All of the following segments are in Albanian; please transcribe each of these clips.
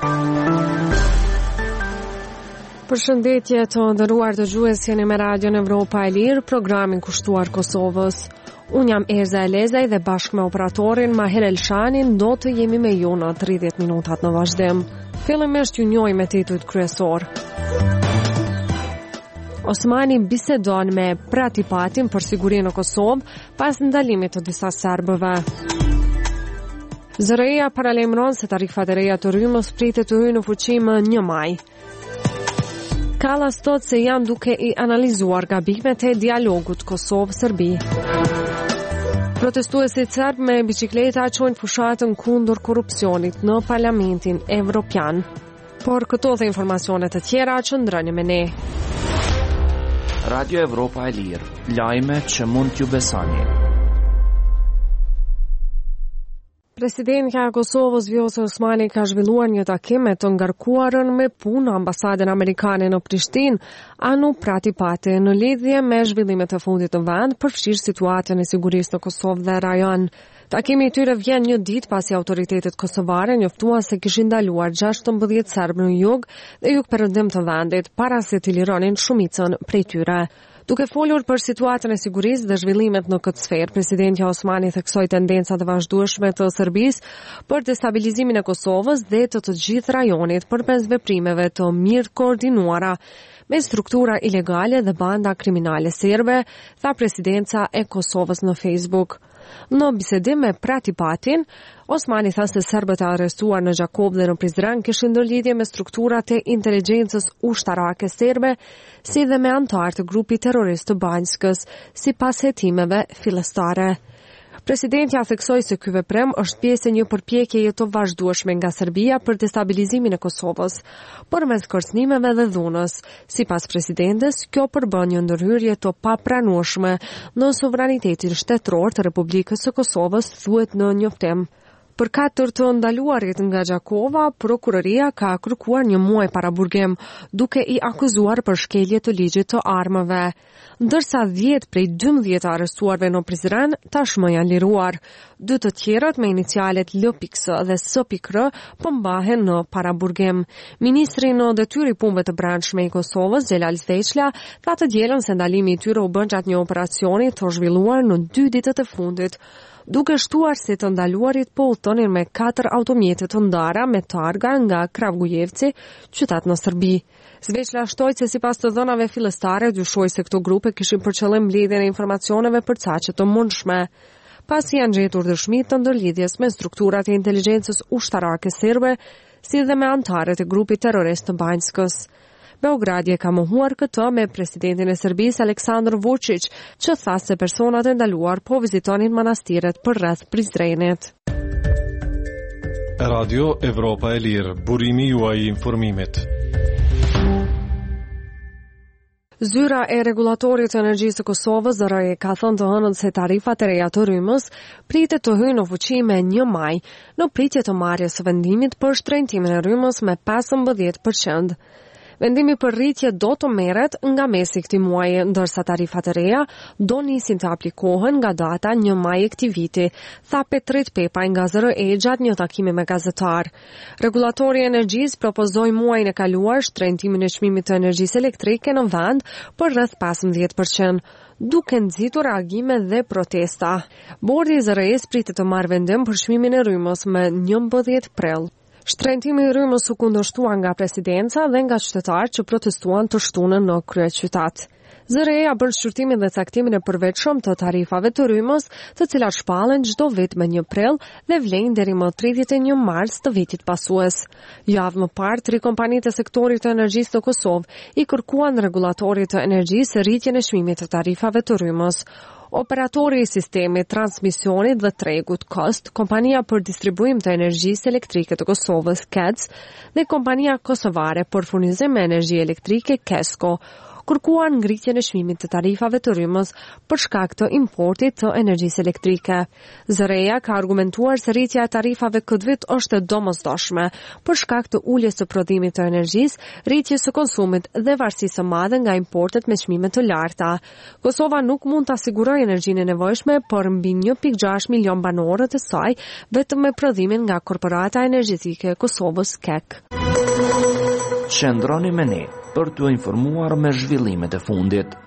Përshëndetje të nderuar dëgjues, jeni me Radion Evropa e Lirë, programin kushtuar Kosovës. Unë jam Erza Elezaj dhe bashkë me operatorin Maher Elshanin do të jemi me ju në 30 minutat në vazhdim. Fillimisht ju njohim me titujt kryesor. Osmani bisedon me Pratipatin për sigurinë në Kosovë pas ndalimit të disa serbëve. ZRE-ja paralajmëron se tarifat e reja të rrymës pritet të hyjnë në fuqi më 1 maj. Kallas thot se janë duke i analizuar gabimet e dialogut Kosovë-Serbi. Protestuesit serb me bicikleta çojnë fushatën kundër korrupsionit në Parlamentin Evropian. Por këto dhe informacionet të tjera qëndroni me ne. Radio Evropa e Lirë, lajme që mund t'ju besoni. Presidentja e Kosovës Vjosa Osmani ka zhvilluar një takim me të ngarkuarën me punë ambasadën amerikane në Prishtinë, Anu Pratipati, në lidhje me zhvillimet e fundit të vend, përfshirë situatën e sigurisë në Kosovë dhe rajon. Takimi i tyre vjen një ditë pasi autoritetet kosovare njoftuan se kishin ndaluar 16 serbë në jug dhe jugperëndim të vendit para se t'i lironin shumicën prej tyre. Duke folur për situatën e sigurisë dhe zhvillimet në këtë sferë, presidentja Osmani theksoi tendencat e vazhdueshme të Serbisë për destabilizimin e Kosovës dhe të gjithë rajonit përmes veprimeve të mirë koordinuara me struktura ilegale dhe banda kriminale serbe, tha presidenca e Kosovës në Facebook. Në bisedim me Pratipatin, Osmani tha se serbët e arrestuar në Gjakov dhe në Prizren kishin ndërlidhje me strukturat e inteligjencës ushtarake serbe, si dhe me anëtar të grupit terrorist të Banjskës, sipas hetimeve fillestare. Presidentja theksoi se ky veprim është pjesë e një përpjekjeje të vazhdueshme nga Serbia për destabilizimin e Kosovës, përmes kërcënimeve dhe dhunës. Sipas presidentes, kjo përbën një ndërhyrje të papranueshme në sovranitetin shtetëror të Republikës së Kosovës, thuhet në njoftim. Për 4 të ndaluarit nga Gjakova, prokuroria ka kërkuar 1 muaj paraburgim, duke i akuzuar për shkelje të ligjit të armëve. Ndërsa 10 prej 12 arrestuarve në Prizren tashmë janë liruar. 2 të tjerët me inicialet LPX dhe SPKR mbahen në paraburgim. Ministri në detyrë i punëve të brendshme i Kosovës, Xhelal Zveçla, tha të dielën se ndalimi i tyre u bën gjatë një operacioni të zhvilluar në 2 ditët e fundit, duke shtuar se të ndaluarit po udhtonin me 4 automjete të ndara me targa nga Kravgujevci, qytet në Serbi. Zveçla shtoi se sipas të dhënave fillestare dyshoi se këto grupe kishin për qëllim mbledhjen e informacioneve përcaqe të mundshme. Pasi janë gjetur dëshmi të ndërlidhjes me strukturat e inteligjencës ushtarake serbe, si dhe me anëtarët e grupit terrorist të Banjskës. Beogradi e ka mohuar këtë me presidentin e Serbisë Aleksandar Vučić, që tha se personat e ndaluar po vizitonin manastiret për rreth Prizrenit. Radio Evropa e Lirë, burimi juaj i informimit. Zyra e Regulatorit të Energjisë të Kosovës, ZRE, ka thënë të hënën se tarifat e reja të rrymës pritet të hyjnë në fuqi me 1 maj, në pritje të marrjes së vendimit për shtrëngtimin e rrymës me 15%. Vendimi për rritje do të merret nga mesi i këtij muaji, ndërsa tarifat e reja do nisin të aplikohen nga data 1 maj e këtij viti, tha Petrit Pepaj nga ZRE gjatë një takimi me gazetar. Regulatori i energjisë propozoi muajin e kaluar shtrëngtimin e çmimit të energjisë elektrike në vend për rreth 15%. Duke nxitur reagime dhe protesta. Bordi i ZRE-s pritet të marrë vendim për çmimin e rrymës më 11 prill. Shtrëngtimi i rrymës u kundërshtua nga presidenca dhe nga qytetarë që protestuan të shtunën në kryeqytet. ZRE-ja bën shqyrtimin dhe caktimin e përveçshëm të tarifave të rrymës, të cilat shpallen çdo vit më 1 prill dhe vlen deri më 31 mars të vitit pasues. Javë më parë, 3 kompanitë e sektorit të energjisë të Kosovë i kërkuan regulatorit të energjisë rritjen e çmimit të tarifave të rrymës. Operatori i sistemit transmisionit dhe tregut KOST, kompania për distribuim të energjisë elektrike të Kosovës KEDS dhe kompania kosovare për furnizim me energji elektrike KESCO kërkuan ngritjen e çmimit të tarifave të rrymës për shkak të importit të energjisë elektrike. Zëreja ka argumentuar se rritja e tarifave këtë vit është e domosdoshme për shkak të uljes së prodhimit të energjisë, rritjes së konsumit dhe varësisë së madhe nga importet me çmime të larta. Kosova nuk mund të asigurojë energjinë e nevojshme për mbi 1.6 milion banorët e saj vetëm me prodhimin nga Korporata Energjetike e Kosovës KEK. Qëndroni me ne për t'u informuar me zhvillimet e fundit.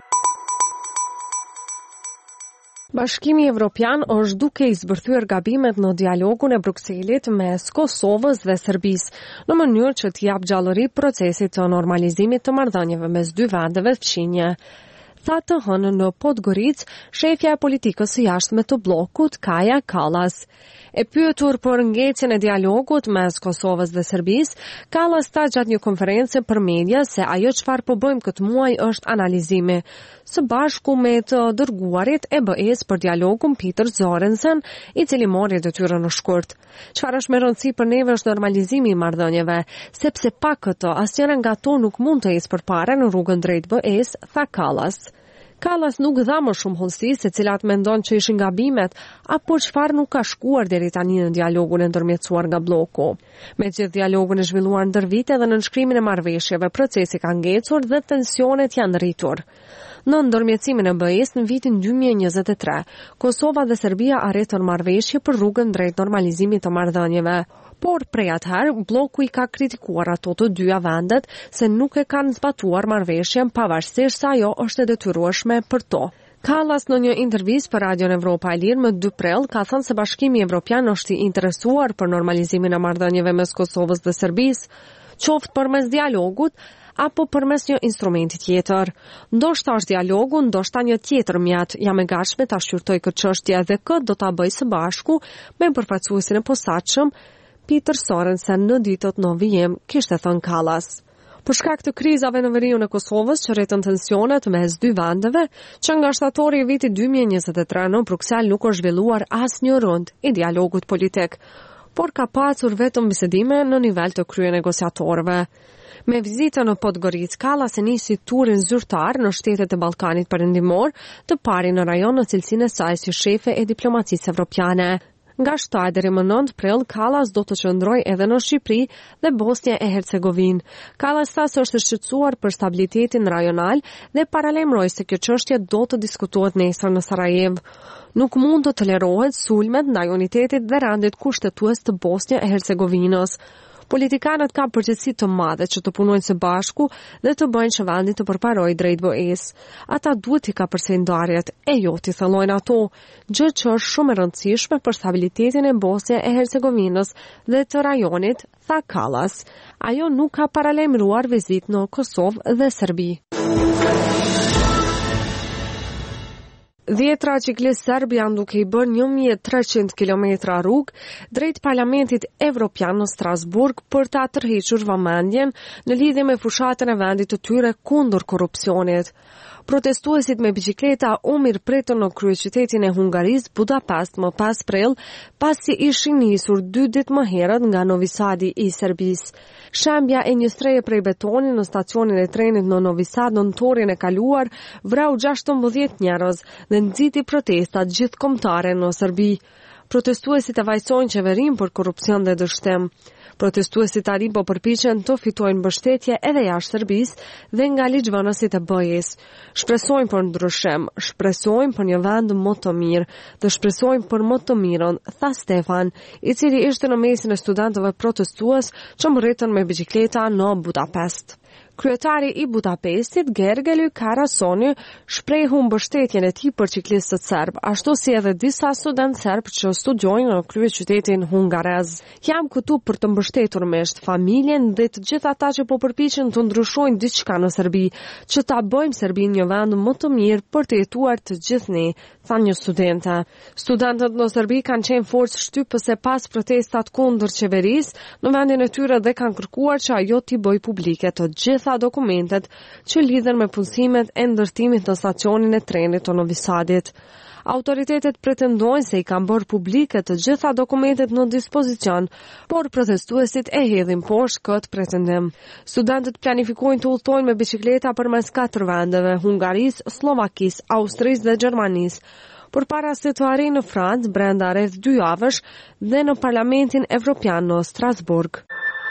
Bashkimi Evropian është duke i zbërthyer gabimet në dialogun e Brukselit mes Kosovës dhe Serbisë, në mënyrë që të jap gjallëri procesit të normalizimit të marrëdhënieve mes dy vendeve fqinje. Tha të hënë në Podgoric, shefja e politikës së jashtme të bllokut, Kaja Kallas. E pyetur për ngecjen e dialogut mes Kosovës dhe Serbisë, Kallas tha gjatë një konference për media se ajo çfarë po bëjmë këtë muaj është analizimi, së bashku me të dërguarit e BE-s për dialogun Peter Zorensen, i cili mori detyrën në shkurt. Çfarë është më rëndësi për neve është normalizimi i marrëdhënieve, sepse pa këtë asnjëra nga to nuk mund të ecë përpara në rrugën drejt BE-s, tha Kallas. Kallas nuk dha më shumë hollësi se cilat mendon që ishin gabimet apo çfarë nuk ka shkuar deri tani në dialogun e ndërmjetësuar nga bloku. Me gjithë dialogun e zhvilluar ndër vite dhe në nënshkrimin e marrëveshjeve, procesi ka ngecur dhe tensionet janë rritur. Në ndërmjetësimin e BE-s në vitin 2023, Kosova dhe Serbia arritën marrëveshje për rrugën drejt normalizimit të marrëdhënieve. Por prej atëherë, bloku i ka kritikuar ato të dyja vendet se nuk e kanë zbatuar marrëveshjen pavarësisht se ajo është e detyrueshme për to. Kallas në një intervistë për Radion Evropa e Lirë më 2 prill ka thënë se Bashkimi Evropian është i interesuar për normalizimin e marrëdhënieve mes Kosovës dhe Serbisë, qoftë përmes dialogut apo përmes një instrumenti tjetër. Ndoshta është dialogu, ndoshta një tjetër mjet. Jam e gatshme ta shqyrtoj këtë çështje dhe këtë do ta bëj së bashku me përfaqësuesin e posaçëm Peter Sorensen në ditët në vijim, kishte thënë Kallas. Për shkak të krizave në veriun e Kosovës që rritën tensionet mes dy vendeve, që nga shtatori i vitit 2023 në Bruksel nuk është zhvilluar asnjë rund i dialogut politik, por ka pasur vetëm bisedime në nivel të kryenegociatorëve. Me vizitën në Podgoric, Kallas e nisi turin zyrtar në shtetet e Ballkanit Perëndimor, të pari në rajon në cilësinë e saj si shefe e diplomacisë evropiane. Nga 7 deri më 9 prill, Kallas do të qëndrojë edhe në Shqipëri dhe Bosnjë e Hercegovinë. Kallas sa është shqetësuar për stabilitetin rajonal dhe paralajmëroi se kjo çështje do të diskutohet nesër në Sarajevo. Nuk mund të tolerohet sulmet ndaj unitetit dhe rendit kushtetues të Bosnjë e Hercegovinës. Politikanët kanë përgjegjësi të madhe që të punojnë së bashku dhe të bëjnë që vendi të përparojë drejt BE-s. Ata duhet i kapërcejnë ndarjet, e jo t'i thellojnë ato, gjë që është shumë e rëndësishme për stabilitetin e Bosnjë e Hercegovinës dhe të rajonit, tha Kallas. Ajo nuk ka paralajmëruar vizitë në Kosovë dhe Serbi. 10 ciklistë serb janë duke i bërë 1300 kilometra rrugë drejt Parlamentit Evropian në Strasburg për ta tërhequr vëmendjen në lidhje me fushatën e vendit të tyre kundër korrupsionit. Protestuesit me biçikleta u mirëpritën në kryeqytetin e Hungarisë, Budapest, më 5 prill, pasi ishin nisur 2 ditë më herët nga Novi Sadi i Serbisë. Shembja e një streje prej betoni në stacionin e trenit në Novi Sad në nëntorin e kaluar vrau 16 njerëz dhe nxiti protestat gjithkombëtare në Serbi. Protestuesit e vajsojnë qeverinë për korrupsion dhe dështim. Protestuesit tani po përpiqen të fitojnë mbështetje edhe jashtë Serbisë dhe nga ligjvënësit e BE-s. Shpresojnë për ndryshim, shpresojnë për një vend më të mirë dhe shpresojnë për më të mirën, tha Stefan, i cili ishte në mesin e studentëve protestues që mbërritën me biçikleta në Budapest. Kryetari i Budapestit, Gergely Karasoni, shprehu mbështetjen e tij për ciklistët serb, ashtu si edhe disa studentë serb që studiojnë në kryeqytetin hungarez. Jam këtu për të mbështetur misht, familjen dhe të gjithë ata që po përpiqen të ndryshojnë diçka në Serbi, që ta bëjmë Serbinë një vend më të mirë për të jetuar të gjithë ne, tha një studente. Studentët në Serbi kanë qenë forcë shtypëse pas protestat kundër qeverisë në vendin e tyre dhe kanë kërkuar që ajo t'i bëjë publike të gjitha dokumentet që lidhen me punësimet e ndërtimit në stacionin e trenit të Novi Sadit. Autoritetet pretendojnë se i kanë bërë publike të gjitha dokumentet në dispozicion, por protestuesit e hedhin poshtë këtë pretendim. Studentët planifikojnë të udhtojnë me biçikleta përmes 4 vendeve: Hungarisë, Slovakisë, Austrisë dhe Gjermanisë, përpara se të arrijnë në Francë brenda rreth 2 javësh dhe në Parlamentin Evropian në Strasburg.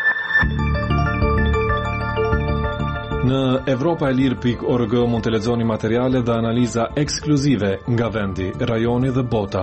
Në Evropaelir.org mund të lexoni materiale dhe analiza ekskluzive nga vendi, rajoni dhe bota.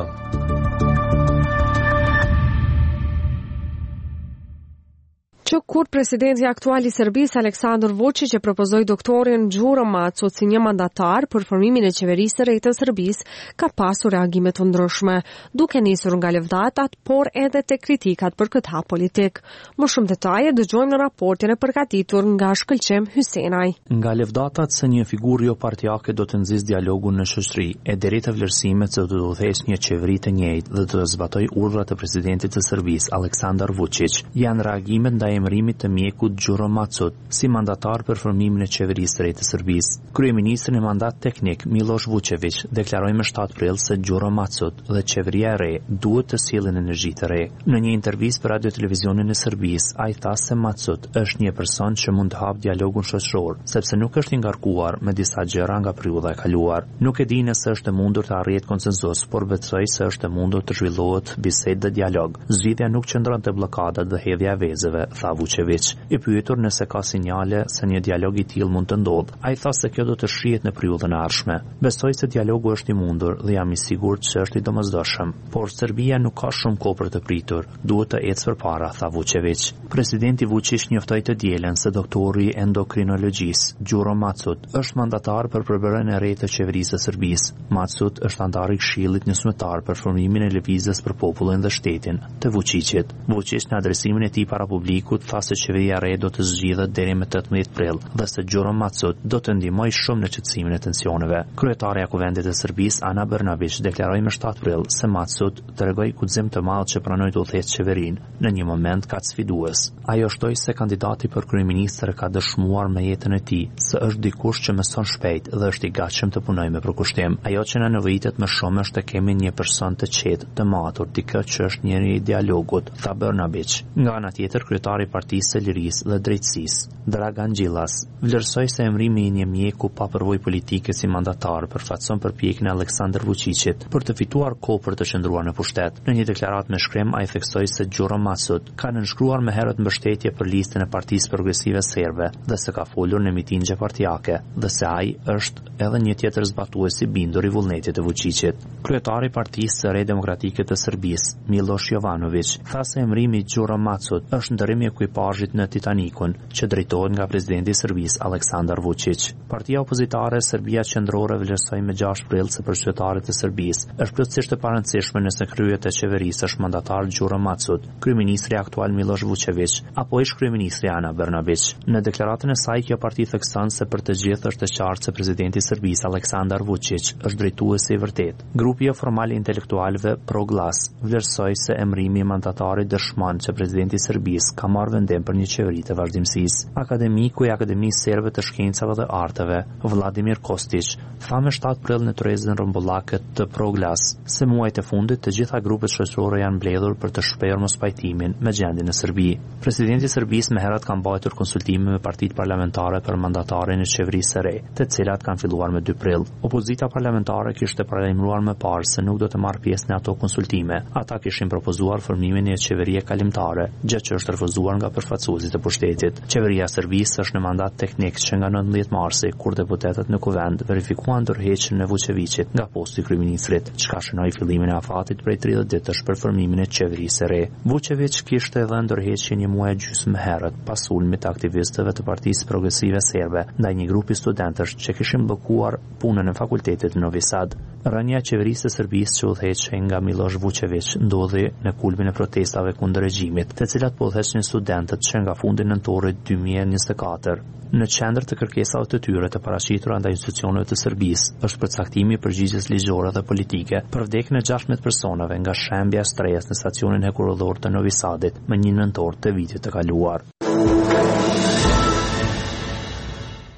Që kur presidenti aktual i Serbisë Aleksandar Vučić e propozoi doktorin Đuro Macot si një mandatar për formimin e qeverisë së re të Serbisë, ka pasur reagime të ndryshme, duke nisur nga lëvdatat, por edhe te kritikat për këtë hap politik. Më shumë detaje dëgjojmë në raportin e përgatitur nga Shkëlqem Hysenaj. Nga lëvdatat se një figurë jo partijake do të nxjisë dialogun në shoqëri, e deri te vlerësimet se do të udhëheqë një qeveri të njëjtë dhe të zbatoj urdhrat e presidentit të Serbisë Aleksandar Vučić, janë reagimet ndaj emërimit të mjekut Đuro Macot si mandatar për formimin e qeverisë së re të Serbisë. Kryeministri në mandat teknik Miloš Vučević deklaroi më 7 prill se Đuro Macot dhe qeveria e re duhet të sjellin energji të re. Në një intervistë për radio televizionin e Serbisë, ai tha se Macot është një person që mund të hap dialogun shoqëror, sepse nuk është i ngarkuar me disa gjëra nga periudha e kaluar. Nuk e di nëse është e mundur të arrihet konsenzus, por besoj se është e mundur të zhvillohet bisedë dhe dialog. Zgjidhja nuk qëndron te bllokadat dhe hedhja e vezëve, tha Vučević. I pyetur nëse ka sinjale se një dialog i tillë mund të ndodhë, ai tha se kjo do të shihet në periudhën e ardhshme. Besoj se dialogu është i mundur dhe jam i sigurt se është i domosdoshëm, por Serbia nuk ka shumë kohë për të pritur, duhet të ecë përpara, tha Vučević. Presidenti Vučić njoftoi të dielën se doktori endokrinologjisë Đuro Macot është mandatar për përbërjen e re të qeverisë së Serbisë. Macot është antar i Këshillit Njësmëtar për formimin e lëvizjes për popullin dhe shtetin të Vučićit. Vučić në adresimin e tij para publikut tha se qeveria e re do të zgjidhet deri më 18 prill dhe se Đuro Macot do të ndihmojë shumë në qetësimin e tensioneve. Kryetaria e Kuvendit të Serbisë Ana Brnabić deklaroi më 7 prill se Macot tregoi guxim të madh që pranoi të udhëheqë qeverinë në një moment kaq sfidues. Ajo shtoi se kandidati për kryeministër ka dëshmuar me jetën e tij se është dikush që mëson shpejt dhe është i gatshëm të punojë me përkushtim. Ajo që na nevojitet më shumë është të kemi një person të qetë, të matur, dikë që është njëri i dialogut, tha Brnabić. Nga ana tjetër, kryetari i Partisë së Lirisë dhe Drejtësisë, Dragan Đilas, vlerësoi se emrimi i një mjeku pa përvojë politike si mandatar përfaqëson përpjekjen e Aleksandar Vučićit për të fituar kohë për të qëndruar në pushtet. Në një deklaratë me shkrim, ai theksoi se Đuro Macot ka nënshkruar më herët mbështetje për listën e Partisë Progresive Serbe dhe se ka folur në mitingje partijake dhe se ai është edhe një tjetër zbatues i bindur i vullnetit të Vučićit. Kryetari i Partisë së Re Demokratike të Serbisë, Miloš Jovanović, tha se emrimi Đuro Macot është ndërrim i ekuipazhit në Titanikun që drejtohet nga presidenti i Serbisë Aleksandar Vučić. Partia opozitare Serbia Qendrore vlerësoi më 6 prill se për qytetarët e Serbisë është plotësisht e parëndësishme nëse kryet e qeverisë është mandatar Đuro Macot, kryeministri aktual Miloš Vučević apo ish kryeministri Ana Brnabić. Në deklaratën e saj kjo parti thekson se për të gjithë është e qartë se presidenti i Serbisë Aleksandar Vučić është drejtuesi i vërtet. Grupi jo formal i intelektualëve Pro Glas vlerësoi se emrimi i mandatarit dëshmon se presidenti i Serbisë ka marrë vendim për një qeveri të vazhdimësisë. Akademiku i Akademisë Serbe të Shkencave dhe Arteve, Vladimir Kostić, tha më 7 prill në tërheqjen rrumbullake të Pro Glas se muajt e fundit të gjitha grupet shoqërore janë mbledhur për të shprehur mospajtimin me gjendjen e Serbi. Presidenti i Serbisë më herët ka mbajtur konsultime me partitë parlamentare për mandatarin e qeverisë së re, të cilat kanë filluar me 2 prill. Opozita parlamentare kishte paralajmëruar më parë se nuk do të marrë pjesë në ato konsultime. Ata kishin propozuar formimin e një qeverie kalimtare, gjë që është refuzuar nga përfaqësuesit e pushtetit. Qeveria e Serbisë është në mandat teknik që nga 19 marsi, kur deputetët në kuvend verifikuan ndërheqjen e Vučevićit nga posti i kryeministrit, çka shënoi fillimin e afatit prej 30 ditësh për formimin e qeverisë së re. Vučević kishte edhe ndërheqje një muaj gjysmë më herët pas sulmit të aktivistëve të Partisë Progresive Serbe ndaj një grupi studentësh që kishin bllokuar punën në fakultetit në Novi Sad. Rënia e qeverisë së Serbisë që udhëheqej nga Miloš Vučević ndodhi në kulmin e protestave kundër regjimit, të cilat po udhëheqnin studentët që nga fundi nëntorit 2024. Në qendër të kërkesave të tyre të paraqitura ndaj institucioneve të Serbisë është përcaktimi i përgjigjes ligjore dhe politike për vdekjen e 16 personave nga shembja e shtresës në stacionin hekurudhor të Novi Sadit më 1 nëntor të vitit të kaluar.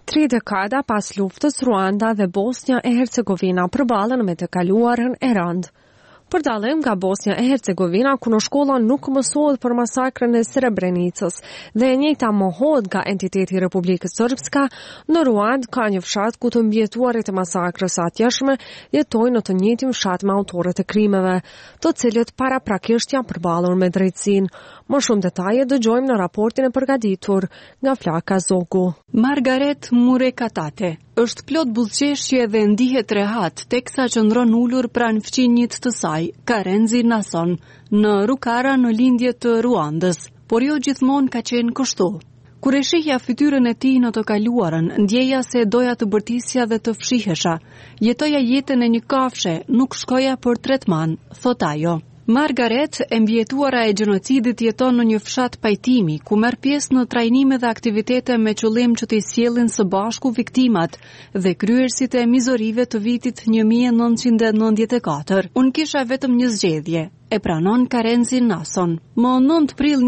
3 dekada pas luftës, Ruanda dhe Bosnia e Hercegovina përballen me të kaluarën e rëndë. Për dallim nga Bosnia e Hercegovina, ku në shkolla nuk mësohet për masakrën e Srebrenicës dhe e njëjta mohohet nga entiteti i Republikës Srpska, në Ruand ka një fshat ku të mbjetuarit e masakrës së atjeshme jetojnë në të njëjtin fshat me autorët e krimeve, të cilët paraprakisht janë përballur me drejtësinë. Më shumë detaje dëgjojmë në raportin e përgatitur nga Flaka Zogu. Margaret Murekatate është plot buzëqeshje dhe ndihet rehat teksa qëndron ulur pranë fqinjit të saj, Karenzi Nason, në Rukara në lindje të Ruandës, por jo gjithmonë ka qenë kështu. Kur e shihja fytyrën e tij në të kaluarën, ndjeja se doja të bërtisja dhe të fshihesha. Jetoja jetën e një kafshe, nuk shkoja për tretman, thot ajo. Margaret, e mbjetuara e gjenocidit, jeton në një fshat pajtimi, ku merr pjesë në trajnime dhe aktivitete me qëllim që t'i sjellin së bashku viktimat dhe kryerësit e mizorive të vitit 1994. Unë kisha vetëm një zgjedhje, e pranon Karenzi Nason. Më 9 prill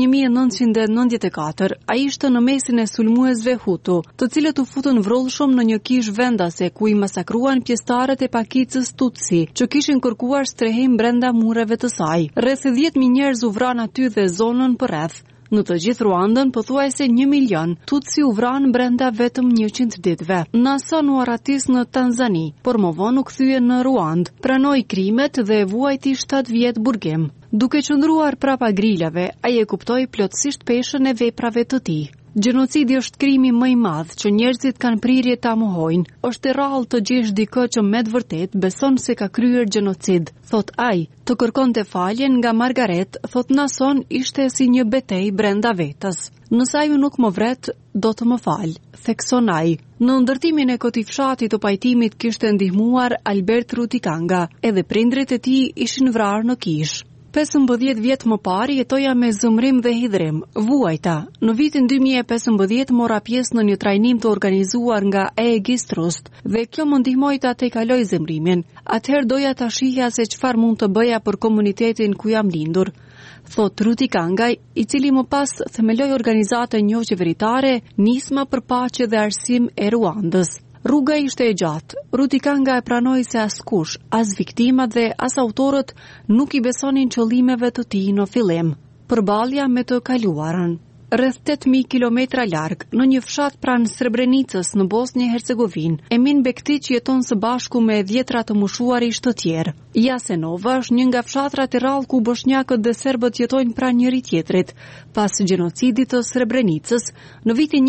1994, ai ishte në mesin e sulmuesve Hutu, të cilët u futën vrollshëm në një kish vendase ku i masakruan pjesëtarët e pakicës Tutsi, që kishin kërkuar strehim brenda mureve të saj. Rreth 10.000 njerëz u vranë aty dhe zonën përreth. Në të gjithë Ruandën, pothuajse 1 milion, Tutsi u vranë brenda vetëm 100 ditëve. Nason u arratis në Tanzani, por më vonë u kthye në Ruand, pranoi krimet dhe vuajti 7 vjet burgim. Duke qëndruar prapa grilave, ai e kuptoi plotësisht peshën e veprave të tij. Gjenocidi është krimi më i madh që njerëzit kanë prirje ta mohojnë. Është e rrallë të gjesh dikë që me të vërtet beson se ka kryer gjenocid, thot ai. Të kërkonte faljen nga Margaret, thot Nason, ishte si një betejë brenda vetës. Nëse ai nuk më vret, do të më fal, thekson ai. Në ndërtimin e këtij fshati të pajtimit kishte ndihmuar Albert Rutikanga, edhe prindrit e tij ishin vrarë në kish. 15 vjet më parë jetoja me zëmrim dhe hidhrim, vuajta. Në vitin 2015 mora pjesë në një trajnim të organizuar nga Aegis Trust dhe kjo më ndihmoi ta tejkaloj zemrimin. Atëherë doja ta shihja se çfarë mund të bëja për komunitetin ku jam lindur, thot Rutikanga, i cili më pas themeloi organizatën jo qeveritare Nisma për Paqe dhe Arsim e Ruandës. Rruga ishte e gjatë. Rutikanga e pranoi se askush, as viktimat dhe as autorët nuk i besonin qëllimeve të tij në fillim. Përballja me të kaluarën. Rreth 8.000 kilometra larg, në një fshat pranë Srebrenicës në Bosnjë e Hercegovinë, Emin Bektić jeton së bashku me 10 të moshuarish të tjerë. Jasenova është një nga fshatrat e rrallë ku bosnjakët dhe serbët jetojnë pranë njëri tjetrit, pas gjenocidit të Srebrenicës në vitin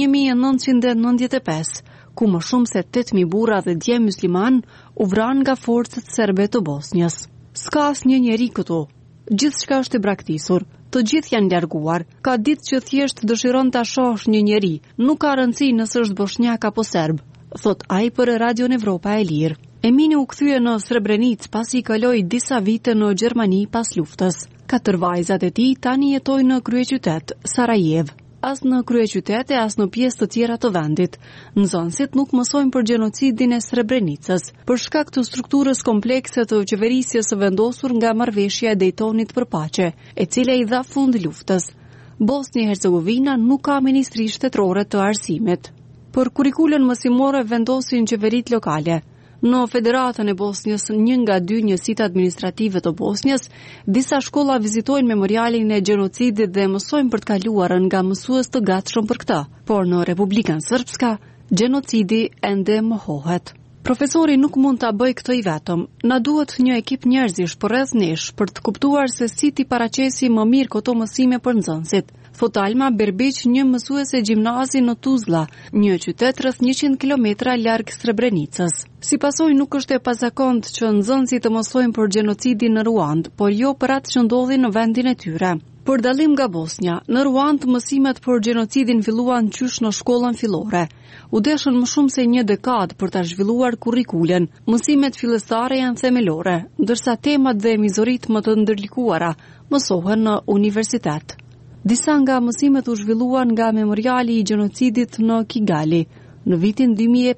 1995. Ku më shumë se 8.000 burra dhe djem musliman u vranë nga forcat serbe të Bosnjës. S'ka asnjë njeri këtu. Gjithçka është e braktisur. Të gjithë janë larguar. Ka ditë që thjesht dëshiron ta shohësh një njeri. Nuk ka rëndësi nëse është bosnjak apo serb, thot ai për Radion Evropa e Lirë. Emini u kthye në Srebrenicë pasi i kaloi disa vite në Gjermani pas luftës. 4 vajzat e tij tani jetojnë në kryeqytet Sarajevo. As në kryeqytete, as në pjesë të tjera të vendit. Nxënësit nuk mësojnë për gjenocidin e Srebrenicës, për shkak të strukturës komplekse të qeverisjes së vendosur nga marrëveshja e Daytonit për paqe, e cila i dha fund luftës. Bosnia e Hercegovina nuk ka ministri shtetërore të arsimit. Për kurikulën mësimore vendosin qeveritë lokale. Në Federatën e Bosnjës, një nga 2 njësitë administrative të Bosnjës, disa shkolla vizitojnë memorialin e gjenocidit dhe mësojnë për të kaluarën nga mësues të gatshëm për këtë, por në Republikën Srpska, gjenocidi ende mohohet. Profesori nuk mund ta bëjë këtë i vetëm. Na duhet një ekip njerëzish përreth nesh për të kuptuar se si t'i paraqesi më mirë këto mësime për nxënësit. Thot Alma Berbiq, një mësuese gjimnazi në Tuzla, një qytet rreth 100 kilometra larg Srebrenicës. Si pasojë nuk është e pazakontë që nxënësit të mësojnë për gjenocidin në Ruand, por jo për atë që ndodhi në vendin e tyre. Për dallim nga Bosnja, në Ruand mësimet për gjenocidin filluan qysh në shkollën fillore. U deshën më shumë se 1 dekadë për ta zhvilluar kurrikulen. Mësimet fillestare janë themelore, ndërsa temat dhe mizoritë më të ndërlikuara mësohen në universitet. Disa nga mësimet u zhvilluan nga memoriali i gjenocidit në Kigali në vitin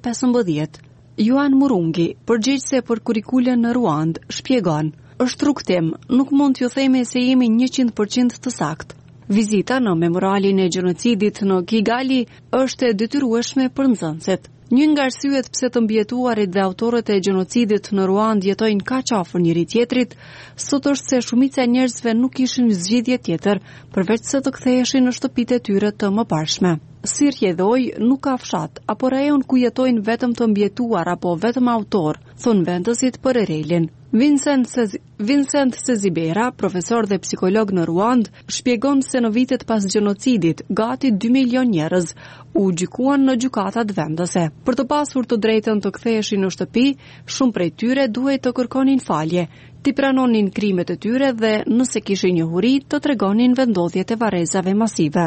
2015. Juan Murungi, përgjegjëse për kurrikulen në Ruand, shpjegon: "Është rrugtim, nuk mund t'ju themi se jemi 100% të saktë. Vizita në memorialin e gjenocidit në Kigali është e detyrueshme për nxënësit. Një nga arsyet pse të mbijetuarit dhe autorët e gjenocidit në Ruand jetojnë kaq afër njëri tjetrit, sot është se shumica e njerëzve nuk kishin zgjidhje tjetër përveç se të ktheheshin në shtëpitë e tyre të mëparshme. Si rrjedhoj, nuk ka fshat, apo rajon ku jetojnë vetëm të mbjetuar apo vetëm autor, thon vendësit për Erelin. Vincent Sezibera, profesor dhe psikolog në Ruand, shpjegon se në vitet pas gjenocidit, gati 2 milion njerëz u gjykuan në gjykatat vendase. Për të pasur të drejtën të ktheheshin në shtëpi, shumë prej tyre duhej të kërkonin falje, t'i pranonin krimet e tyre dhe nëse kishin njohuri të tregonin vendodhjet e varrezave masive.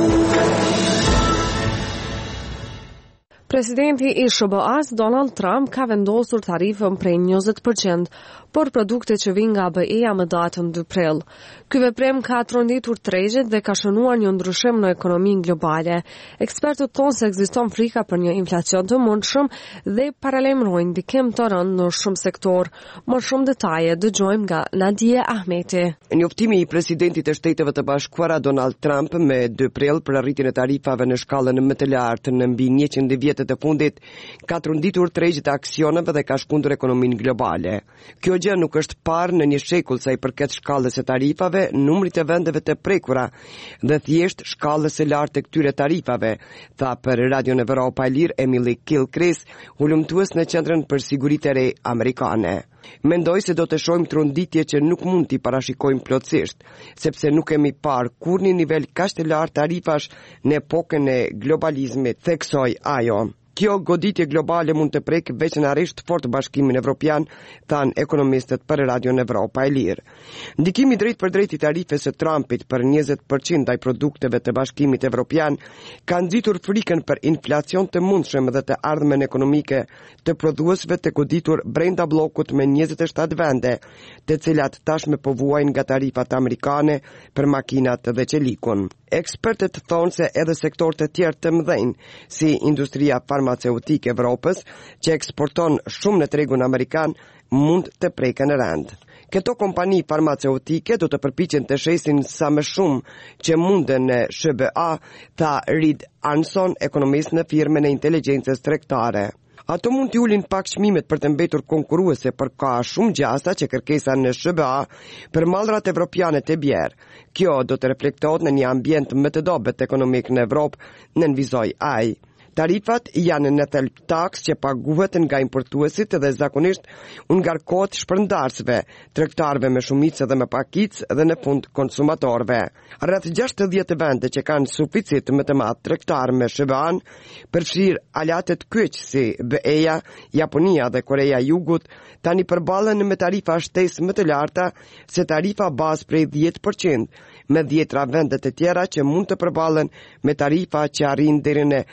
Presidenti i SBA-s Donald Trump ka vendosur tarifën prej 20% por produkte që vijnë nga BE-ja më datën 2 prill. Ky veprim ka tronditur tregjet dhe ka shënuar një ndryshim në ekonominë globale. Ekspertët thonë se ekziston frika për një inflacion të mundshëm dhe paralajmërojnë ndikim të rënd në shumë sektor. Më shumë detaje dëgjojmë nga Nadia Ahmeti. Njoftimi i presidentit të Shteteve të Bashkuara Donald Trump me 2 prill për arritjen e tarifave në shkallën më të lartë në mbi 100 vjet të fundit ka tronditur tregjet e aksioneve dhe ka shkundur ekonominë globale. Kjo gjë nuk është parë në një shekull sa i përket shkallës së tarifave, numrit të vendeve të prekura dhe thjesht shkallës së lartë të këtyre tarifave, tha për Radio Evropa e Lirë Emily Kilcris, hulumtues në Qendrën për Siguritë e Re amerikane. Mendoj se do të shohim tronditje që nuk mund t'i parashikojmë plotësisht, sepse nuk kemi parë kur një nivel kaq të lartë tarifash në epokën e globalizmit, theksoi ajo. Kjo goditje globale mund të prekë veçanërisht fort Bashkimin Evropian, than ekonomistët për Radio Evropa e Lirë. Ndikimi drejt për drejt i tarifes së Trumpit për 20% ndaj produkteve të Bashkimit Evropian ka nxitur frikën për inflacion të mundshëm dhe të ardhmen ekonomike të prodhuesve të goditur brenda bllokut me 27 vende, të cilat tashmë po vuajnë nga tarifat amerikane për makinat dhe çelikun. Ekspertët thonë se edhe sektorët e tjerë të mëdhenj, si industria farmaceutike e Evropës, që eksporton shumë në tregun amerikan, mund të preken rënd. Këto kompani farmaceutike do të përpiqen të shesin sa më shumë që munden në SBA, tha Reed Arnson, ekonomist në firmën e inteligjencës tregtare. Ato mund t'i ulin pak çmimet për të mbetur konkurruese, por ka shumë gjasa që kërkesa në SBA për mallrat evropiane të bjerë. Kjo do të reflektohet në një ambient më të dobët ekonomik në Evropë, nënvizoi ai. Tarifat janë në thelb taks që paguhet nga importuesit dhe zakonisht ngarkohet shpërndarësve, tregtarëve me shumicë dhe me pakicë dhe në fund konsumatorëve. Rreth 60 vende që kanë suficit më të madh tregtar me SBA-n, përfshir alatet kyç si BE-ja, Japonia dhe Korea e Jugut, tani përballen me tarifa shtesë më të larta se tarifa bazë prej 10%, me 10 vende të tjera që mund të përballen me tarifa që arrin deri në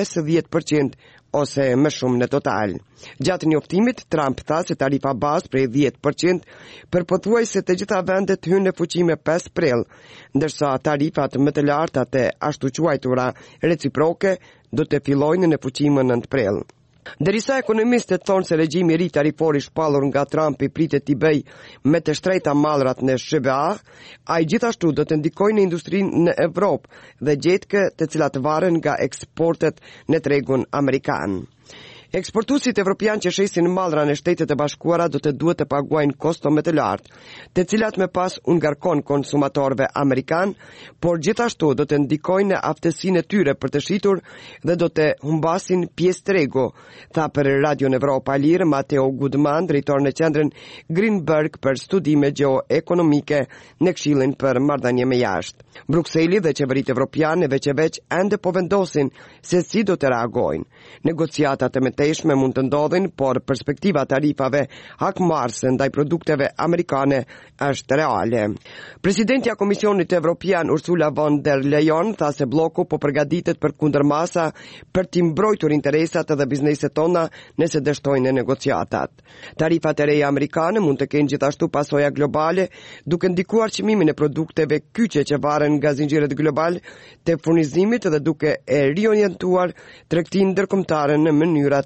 50% ose më shumë në total. Gjatë njoftimit, Trump tha se tarifa bazë prej 10% për pothuajse të gjitha vendet hynë në fuqi me 5 prill, ndërsa tarifat më të larta të ashtu quajtura reciproke do të fillojnë në fuqi më 9 prill. Derisa ekonomistët thonë se regjimi i ri tarifor i shpallur nga Trumpi pritet t'i bëj me të shtrejta mallrat në SBA, ai gjithashtu do të ndikojë në industrinë në Evropë dhe gjetke të cilat varen nga eksportet në tregun amerikan. Eksportuesit evropian që shesin mallra në Shtetet e Bashkuara do të duhet të paguajnë kosto më të lartë, të cilat më pas u ngarkon konsumatorëve amerikan, por gjithashtu do të ndikojnë në aftësinë e tyre për të shitur dhe do të humbasin pjesë tregu, tha për Radio Evropa e Lirë Matteo Gudman, drejtor në qendrën Greenberg për studime geo-ekonomike në Këshillin për marrëdhënie me jashtë. Brukseli dhe qeveritë evropiane veç ende po vendosin se si do të reagojnë. Negociatat e mëtejshme mund të ndodhin, por perspektiva tarifave hakmarrëse ndaj produkteve amerikane është reale. Presidentja e Komisionit Evropian Ursula von der Leyen tha se bloku po përgatitet për kundërmasa për t'i mbrojtur interesat dhe bizneset tona nëse dështojnë negociatat. Tarifat e reja amerikane mund të kenë gjithashtu pasoja globale, duke ndikuar çmimin e produkteve kyçe që varen nga zinxhiret global të furnizimit dhe duke e riorientuar tregtinë ndërkombëtare në mënyra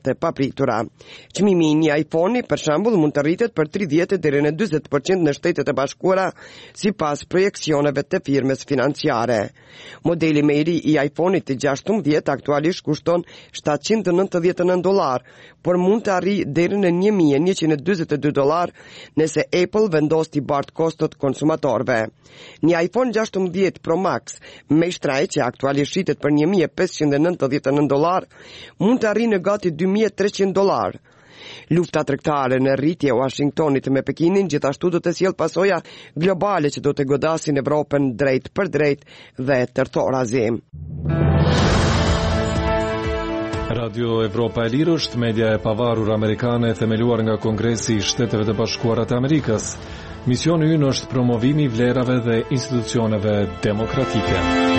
raste papritura. Çmimi i një iPhone-i, për shembull, mund të rritet për 30 deri në 40% në Shtetet e Bashkuara, sipas projeksioneve të firmës financiare. Modeli më i ri i iPhone-it të 16 aktualisht kushton $799, por mund të arrijë deri në $1.142 nëse Apple vendos t'i bartë kostot konsumatorëve. Një iPhone 16 Pro Max me shtrajt që aktualisht shitet për $1.599 mund të arrijë në gati $2.300. Lufta tregtare në rritje e Washingtonit me Pekinin gjithashtu do të sjellë pasoja globale që do të godasin Evropën drejt për drejt dhe tërthorazi. Radio Evropa e Lirë është media e pavarur amerikane themeluar nga Kongresi i Shteteve të Bashkuara të Amerikës. Misioni ynë është promovimi i vlerave dhe institucioneve demokratike.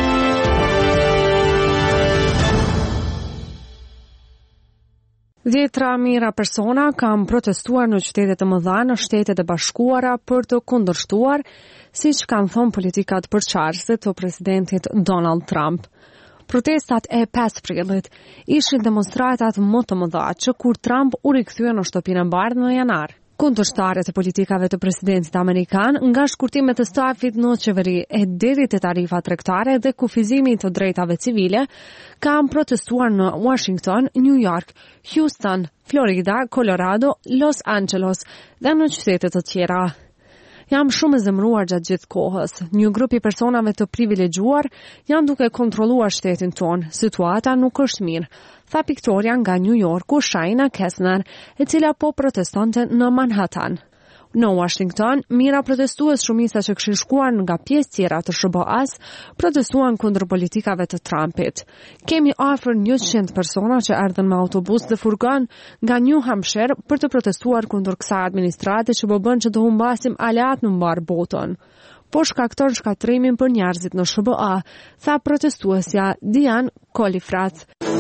Dhjetra mijëra persona kanë protestuar në qytete të mëdha në Shtetet e Bashkuara për të kundërshtuar, siç kanë thënë politikat përçarëse të presidentit Donald Trump. Protestat e 5 prillit ishin demonstratat më të mëdha që kur Trump u rikthye në shtëpinë e bardhë në janar. Kundërshtarët e politikave të presidentit amerikan, nga shkurtimet të stafit në qeveri e deri te tarifa tregtare dhe kufizimi të drejtave civile, kanë protestuar në Washington, New York, Houston, Florida, Colorado, Los Angeles dhe në qytete të tjera. Jam shumë e zemëruar gjatë gjithë kohës. Një grup i personave të privilegjuar janë duke kontrolluar shtetin tonë. Situata nuk është mirë, tha piktoria nga New Yorku Shaina Kessner, e cila po protestonte në Manhattan. Në Washington, mira protestues shumica që kishin shkuar nga pjesë tjera të SBA-s protestuan kundër politikave të Trumpit. Kemi afër 100 persona që erdhën me autobus dhe furgon nga New Hampshire për të protestuar kundër kësaj administrate që po bën që të humbasim aleat në mbar botën. Po shkakton shkatrimin për njerëzit në SBA, tha protestuesja Diane Kolifrat.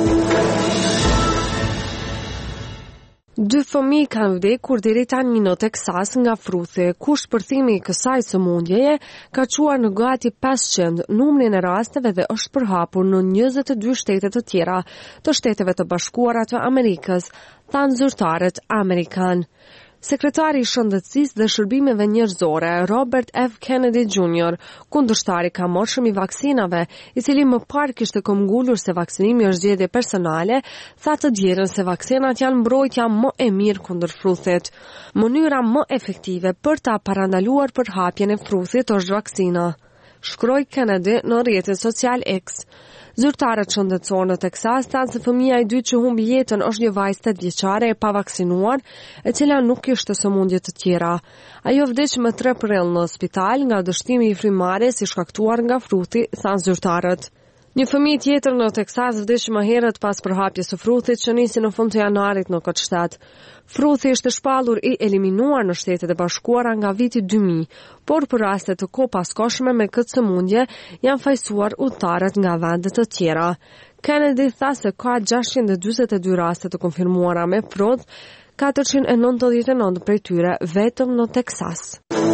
2 fëmijë kanë vdekur deri tani në Teksas nga fruthi, ku shpërthimi i kësaj sëmundjeje ka çuar në gati 500 numrin e rasteve dhe është përhapur në 22 shtete të tjera të Shteteve të Bashkuara të Amerikës, thanë zyrtarët amerikan. Sekretari i Shëndetësisë dhe Shërbimeve Njerëzore, Robert F. Kennedy Jr., kundërshtari i kamorshëm i vaksinave, i cili më parë kishte këmbgulur se vaksinimi është zgjedhje personale, tha të djerën se vaksinat janë mbrojtja më e mirë kundër fruthit. Mënyra më efektive për ta parandaluar përhapjen e fruthit është vaksina, shkroi Kennedy në rrjetin social X. Zyrtarët shëndetësor në Teksas thanë se fëmia i dytë që humbi jetën është një vajzë 8 vjeçare e pavaksinuar, e cila nuk kishte sëmundje të tjera. Ajo vdiq më 3 prill në spital nga dështimi i frymarrjes i shkaktuar nga fruthi, thanë zyrtarët. Një fëmijë tjetër në Teksas vdiq më herët pas përhapjes së fruthit që nisi në fund të janarit në këtë shtet. Fruthi ishte shpallur i eliminuar në Shtetet e Bashkuara nga viti 2000, por për raste të kopaskoshme me këtë sëmundje janë fajsuar udhëtarët nga vende të tjera. Kennedy tha se ka 642 raste të konfirmuara me prodh, 499 prej tyre vetëm në Teksas.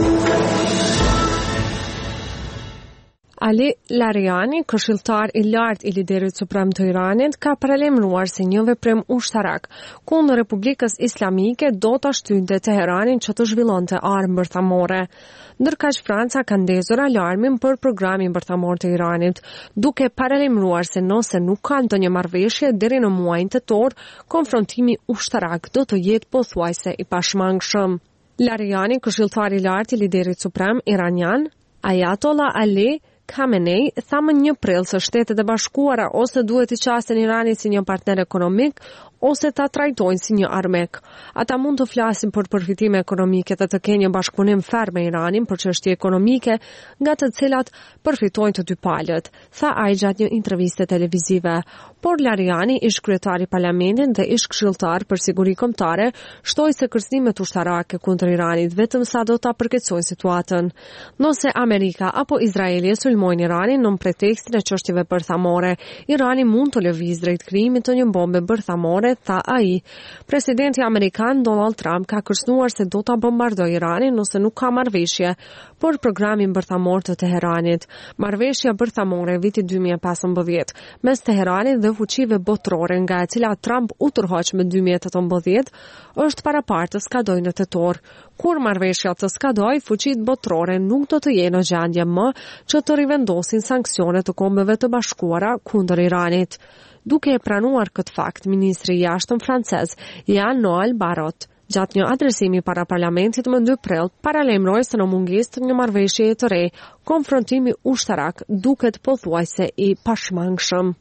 Ali Lariani, këshilltar i lartë i liderit suprem të Iranit, ka paralajmëruar se një veprim ushtarak kundër Republikës Islamike do ta shtynte Teheranin që të zhvillonte armë bërthamore. Ndërkaq Franca ka ndezur alarmin për programin bërthamor të Iranit, duke paralajmëruar se nëse nuk ka ndonjë marrëveshje deri në muajin tetor, konfrontimi ushtarak do të jetë pothuajse i pashmangshëm. Lariani, këshilltar i lartë i liderit suprem iranian, Ayatollah Ali Khamenei, tha më 1 prill se Shtetet e Bashkuara ose duhet i qasin Iranin si një partner ekonomik ose ta trajtojnë si një armik. Ata mund të flasin për përfitime ekonomike dhe të kenë një bashkëpunim ferm me Iranin për çështje ekonomike, nga të cilat përfitojnë të dy palët, tha ai gjatë një interviste televizive. Por Lariani, ish kryetari i parlamentit dhe ish këshilltar për siguri kombëtare, shtoi se kërcënimet ushtarake kundër Iranit vetëm sa do ta përkeqësojnë situatën. Nëse Amerika apo Izraeli sulmojnë Iranin në pretekstin e çështjeve bërthamore, Irani mund të lëvizë drejt krijimit të një bombe bërthamore tha ai. Presidenti amerikan Donald Trump ka kërcënuar se do ta bombardojë Iranin nëse nuk ka marrëveshje për programin bërthamor të Teheranit. Marrëveshja bërthamore e vitit 2015 mes Teheranit dhe fuqive botërore nga e cila Trump u tërhoq me 2018 është parapartë të skadojë në tetor. Kur marrëveshja të skadojë, fuqitë botërore nuk do të jenë në gjendje më që të rivendosin sanksione të Kombeve të Bashkuara kundër Iranit. Duke e pranuar këtë fakt, ministri i jashtëm francez Jean-Noël Barrot gjatë një adresimi para parlamentit më 2 prill, paralajmëroi se në mungesë të një marrëveshjeje të re, konfrontimi ushtarak duket pothuajse i pashmangshëm.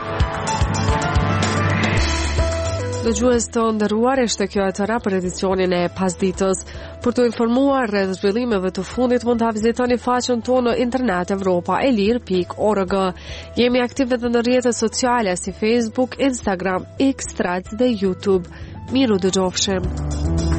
Dëgjues të nderuar, ishte kjo e tëra për edicionin e pasditës. Për të informuar rreth zhvillimeve të fundit mund ta vizitoni faqen tonë në internet evropaelir.org. Jemi aktive edhe në rrjetet sociale si Facebook, Instagram, X, Threads dhe YouTube. Miru dëgjofshim.